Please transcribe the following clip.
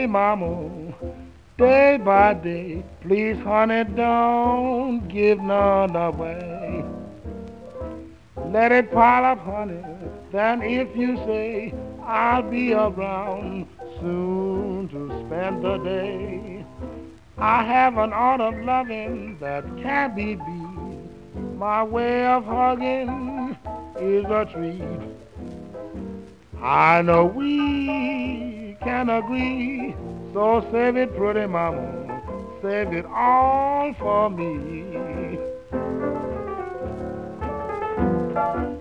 mama, day by day. Please, honey, don't give none away. Let it pile up, honey. Then if you say, I'll be around soon to spend the day. I have an art of loving that can't be beat. My way of hugging is a treat. I know we can agree, so save it, pretty mama, save it all for me.